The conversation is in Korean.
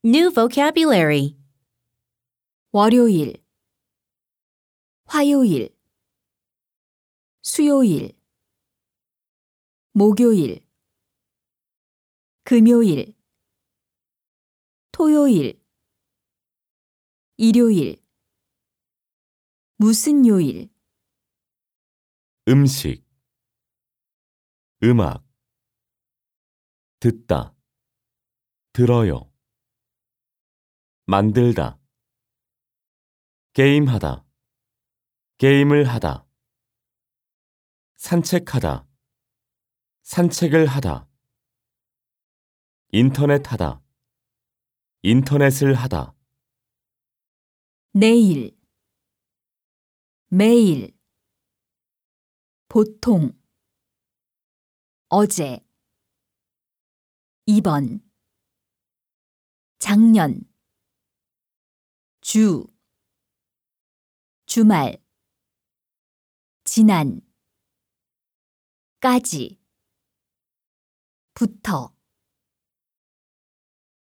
New vocabulary. 월요일, 화요일, 수요일, 목요일, 금요일, 토요일, 일요일, 무슨 요일, 음식, 음악, 듣다, 들어요, 만들다, 게임하다, 게임을 하다, 산책하다, 산책을 하다, 인터넷 하다, 인터넷을 하다, 내일, 매일, 보통, 어제, 이번, 작년, 주, 주말, 지난, 까지, 부터.